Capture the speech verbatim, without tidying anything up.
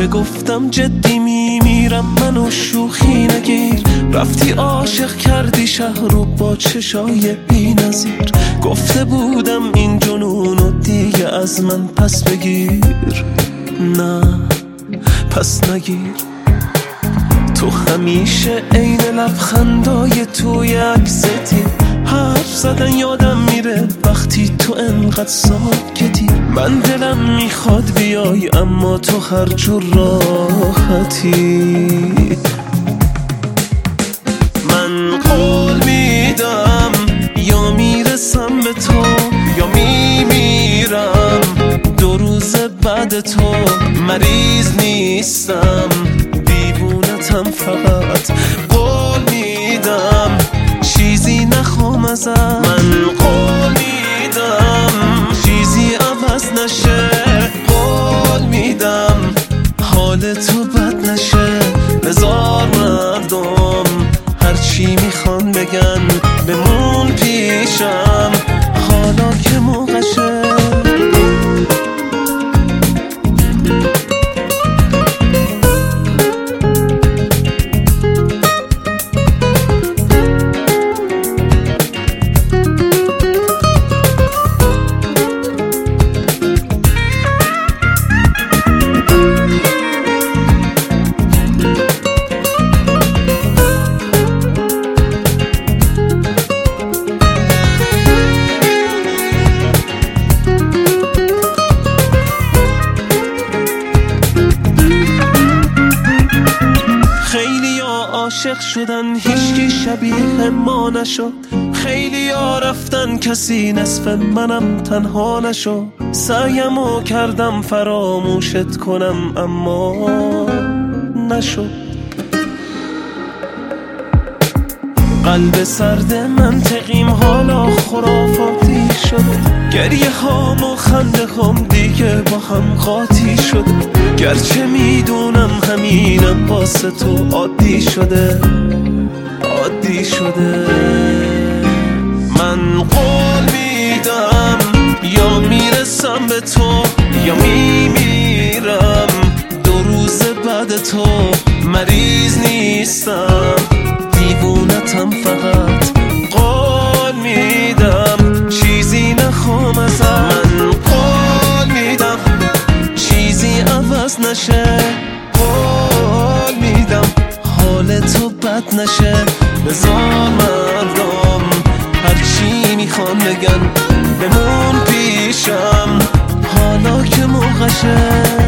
که گفتم جدی میمیرم منو شوخی نگیر. رفتی عاشق کردی شهر رو با چشای بی نظیر. گفته بودم این جنونو دیگه از من پس بگیر. نه پس نگیر. تو همیشه عین لبخندای توی عکستی. حرف زدن یادم میره وقتی تو انقدر ساکتی. من دلم میخواد بیای اما تو هر جور راحتی. من قول میدم یا میرسم به تو یا میمیرم. دو روز بعد تو مریض نیستم، دیوونتم فقط. قول میدم چیزی نخوام ازت. من قول میدم چیزی عوض نشه. قول میدم حال تو بد نشه. بذار مردم هرچی میخوان بگن بمون پیشم حالا که موقعشه. عاشق شدن هیچکی شبیه ما نشد. خیلی ها رفتن کسی نصف منم تنها نشد. سعیمو کردم فراموشت کنم اما نشد. قلب سرد منطقیم حالا خرافاتی شد. گریه هام و خنده هم دیگه با هم قاطی شد. گرچه میدونم همینم واسه تو عادی شده عادی شده. من قول میدم یا میرسم به تو یا میمیرم. دو روز بعد تو مریض نیستم، دیوونتم فقط. قول میدم چیزی نخوام ازت. من قول میدم چیزی عوض نشه. قول میدم حال تو بد نشه. بذار مردم هرچی میخوان بگن بمون پیشم حالا که موقعشه.